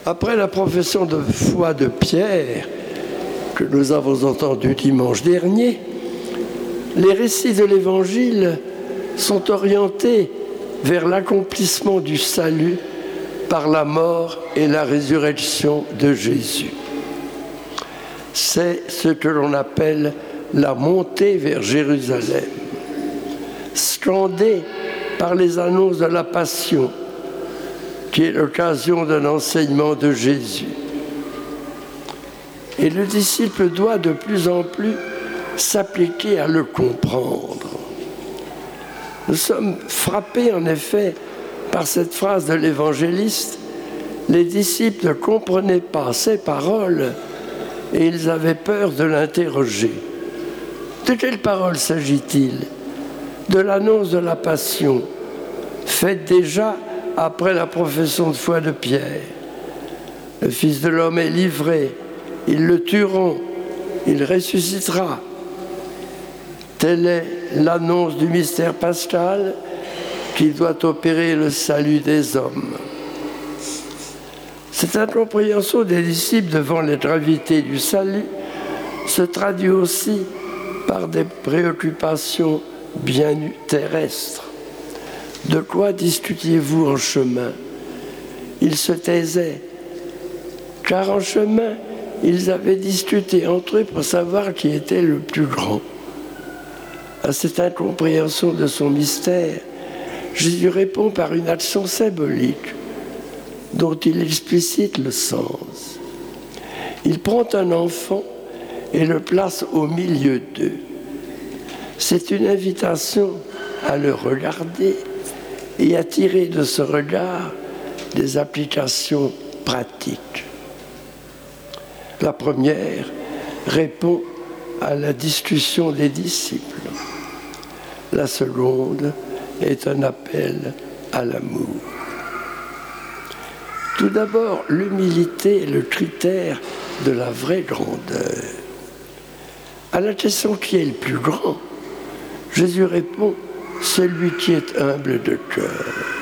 Après la profession de foi de Pierre, que nous avons entendu dimanche dernier, les récits de l'Évangile sont orientés vers l'accomplissement du salut par la mort et la résurrection de Jésus. C'est ce que l'on appelle la montée vers Jérusalem, scandée par les annonces de la Passion, qui est l'occasion d'un enseignement de Jésus. Et le disciple doit de plus en plus s'appliquer à le comprendre. Nous sommes frappés en effet par cette phrase de l'évangéliste. Les disciples ne comprenaient pas ces paroles et ils avaient peur de l'interroger. De quelle parole s'agit-il? De l'annonce de la Passion, faite déjà après la profession de foi de Pierre. Le Fils de l'homme est livré, ils le tueront, il ressuscitera. Telle est l'annonce du mystère pascal qui doit opérer le salut des hommes. Cette incompréhension des disciples devant les gravités du salut se traduit aussi par des préoccupations bien terrestres. De quoi discutiez-vous en chemin? Ils se taisaient, car en chemin, ils avaient discuté entre eux pour savoir qui était le plus grand. À cette incompréhension de son mystère, Jésus répond par une action symbolique dont il explicite le sens. Il prend un enfant et le place au milieu d'eux. C'est une invitation à le regarder et à tirer de ce regard des applications pratiques. La première répond à la discussion des disciples. La seconde est un appel à l'amour. Tout d'abord, l'humilité est le critère de la vraie grandeur. À la question qui est le plus grand, Jésus répond « celui qui est humble de cœur ».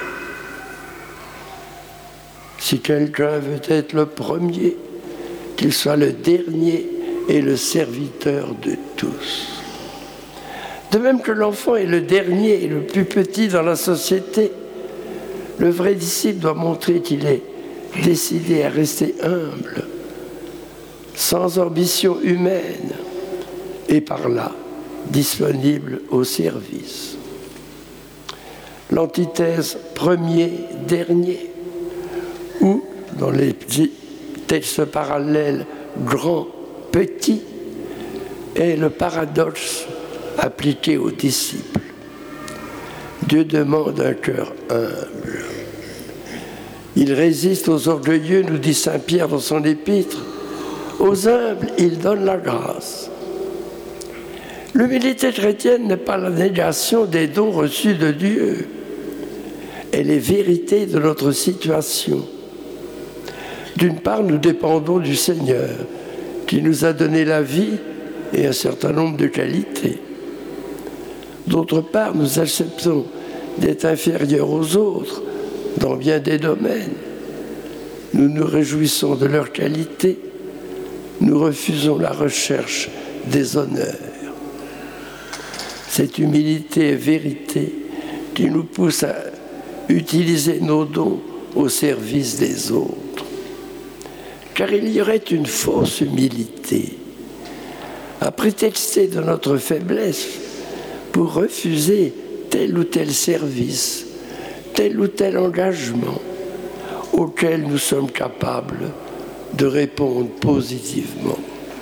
Si quelqu'un veut être le premier, qu'il soit le dernier et le serviteur de tous. De même que l'enfant est le dernier et le plus petit dans la société, le vrai disciple doit montrer qu'il est décidé à rester humble, sans ambition humaine, et par là, disponible au service. L'antithèse premier-dernier, ou, dans les textes parallèles grand-petit, est le paradoxe appliqué aux disciples. Dieu demande un cœur humble. Il résiste aux orgueilleux, nous dit saint Pierre dans son épître. Aux humbles, il donne la grâce. L'humilité chrétienne n'est pas la négation des dons reçus de Dieu. Elle est vérité de notre situation. D'une part, nous dépendons du Seigneur, qui nous a donné la vie et un certain nombre de qualités. D'autre part, nous acceptons d'être inférieurs aux autres dans bien des domaines. Nous nous réjouissons de leurs qualités, nous refusons la recherche des honneurs. Cette humilité et vérité qui nous pousse à utiliser nos dons au service des autres. Car il y aurait une fausse humilité à prétexter de notre faiblesse pour refuser tel ou tel service, tel ou tel engagement auquel nous sommes capables de répondre positivement.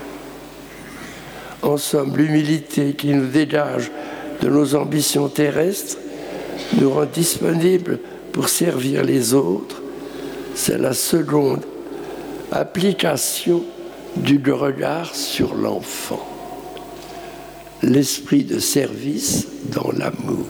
En somme, l'humilité qui nous dégage de nos ambitions terrestres nous rend disponibles pour servir les autres. C'est la seconde application du regard sur l'enfant. L'esprit de service dans l'amour.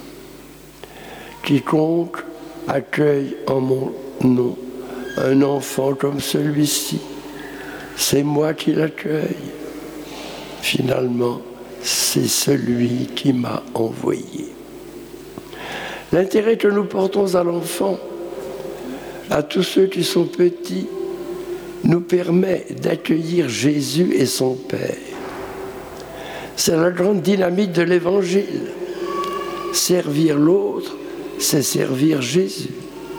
Quiconque accueille en mon nom un enfant comme celui-ci, c'est moi qui l'accueille. Finalement, c'est celui qui m'a envoyé. L'intérêt que nous portons à l'enfant, à tous ceux qui sont petits, nous permet d'accueillir Jésus et son Père. C'est la grande dynamique de l'Évangile. Servir l'autre, c'est servir Jésus.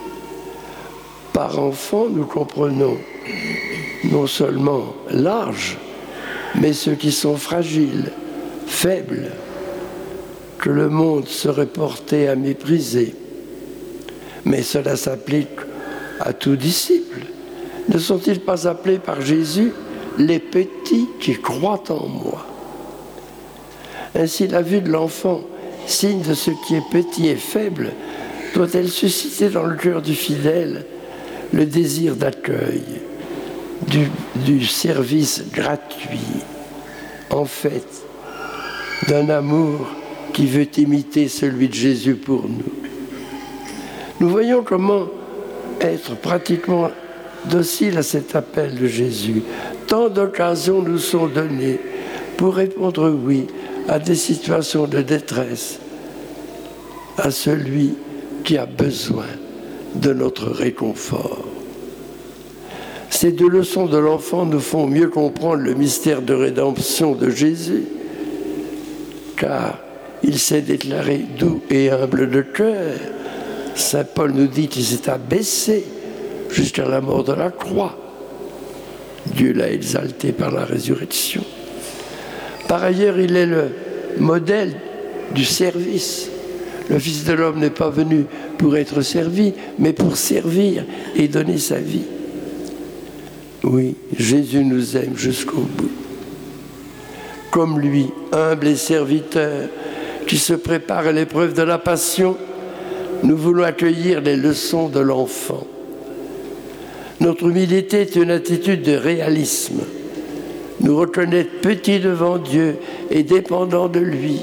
Par enfant, nous comprenons non seulement l'âge, mais ceux qui sont fragiles, faibles, que le monde serait porté à mépriser. Mais cela s'applique à tout disciple. Ne sont-ils pas appelés par Jésus les petits qui croient en moi? Ainsi, la vue de l'enfant, signe de ce qui est petit et faible, doit-elle susciter dans le cœur du fidèle le désir d'accueil, du service gratuit, en fait, d'un amour qui veut imiter celui de Jésus pour nous. Nous voyons comment être pratiquement docile à cet appel de Jésus. Tant d'occasions nous sont données pour répondre oui à des situations de détresse, à celui qui a besoin de notre réconfort. Ces deux leçons de l'enfant nous font mieux comprendre le mystère de rédemption de Jésus, car il s'est déclaré doux et humble de cœur. Saint Paul nous dit qu'il s'est abaissé jusqu'à la mort de la croix. Dieu l'a exalté par la résurrection. Par ailleurs, il est le modèle du service. Le Fils de l'homme n'est pas venu pour être servi, mais pour servir et donner sa vie. Oui, Jésus nous aime jusqu'au bout. Comme lui, humble et serviteur, qui se prépare à l'épreuve de la passion, nous voulons accueillir les leçons de l'enfant. Notre humilité est une attitude de réalisme. Nous reconnaître petits devant Dieu et dépendants de lui.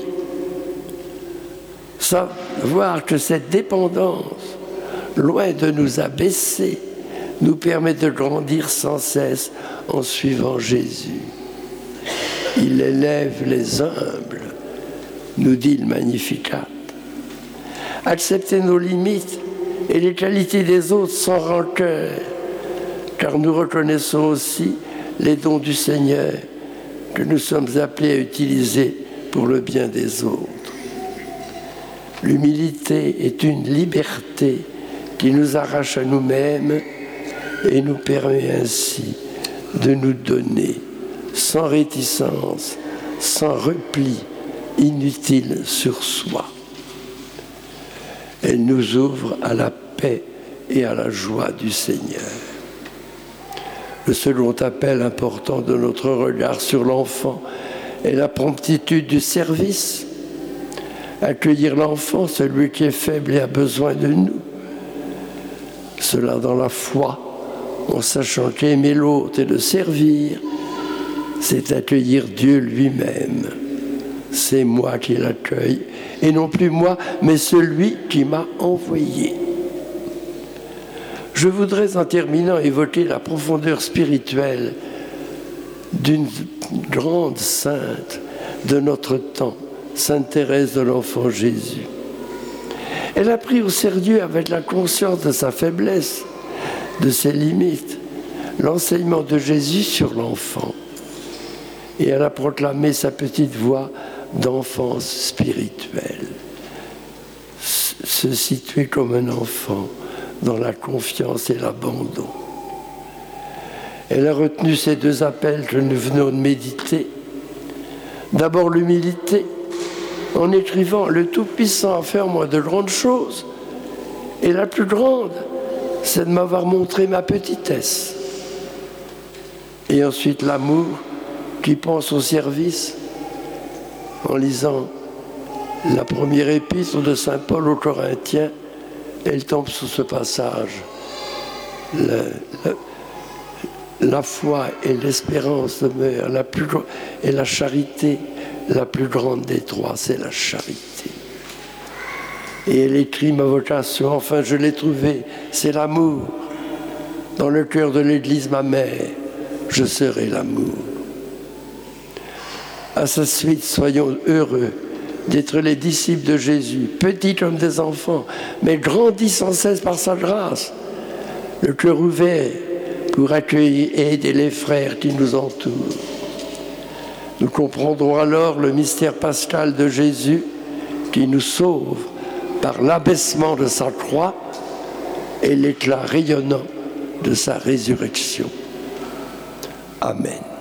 Savoir que cette dépendance, loin de nous abaisser, nous permet de grandir sans cesse en suivant Jésus. Il élève les humbles, nous dit le Magnificat. Accepter nos limites et les qualités des autres sans rancœur, car nous reconnaissons aussi les dons du Seigneur que nous sommes appelés à utiliser pour le bien des autres. L'humilité est une liberté qui nous arrache à nous-mêmes et nous permet ainsi de nous donner sans réticence, sans repli inutile sur soi. Elle nous ouvre à la paix et à la joie du Seigneur. Le second appel important de notre regard sur l'enfant est la promptitude du service. Accueillir l'enfant, celui qui est faible et a besoin de nous. Cela dans la foi, en sachant qu'aimer l'autre et le servir, c'est accueillir Dieu lui-même. C'est moi qui l'accueille, et non plus moi, mais celui qui m'a envoyé. Je voudrais en terminant évoquer la profondeur spirituelle d'une grande sainte de notre temps, Sainte Thérèse de l'Enfant Jésus. Elle a pris au sérieux, avec la conscience de sa faiblesse, de ses limites, l'enseignement de Jésus sur l'enfant. Et elle a proclamé sa petite voix d'enfance spirituelle. Se situer comme un enfant dans la confiance et l'abandon. Elle a retenu ces deux appels que nous venons de méditer. D'abord l'humilité, en écrivant « Le Tout-Puissant a fait en moi de grandes choses, et la plus grande, c'est de m'avoir montré ma petitesse. » Et ensuite l'amour qui pense au service, en lisant la première épître de Saint Paul aux Corinthiens, elle tombe sur ce passage. La foi et l'espérance demeurent, et la charité, la plus grande des trois, c'est la charité. Et elle écrit ma vocation, enfin je l'ai trouvée, c'est l'amour. Dans le cœur de l'Église, ma mère, je serai l'amour. À sa suite, soyons heureux d'être les disciples de Jésus, petits comme des enfants, mais grandis sans cesse par sa grâce, le cœur ouvert pour accueillir et aider les frères qui nous entourent. Nous comprendrons alors le mystère pascal de Jésus qui nous sauve par l'abaissement de sa croix et l'éclat rayonnant de sa résurrection. Amen.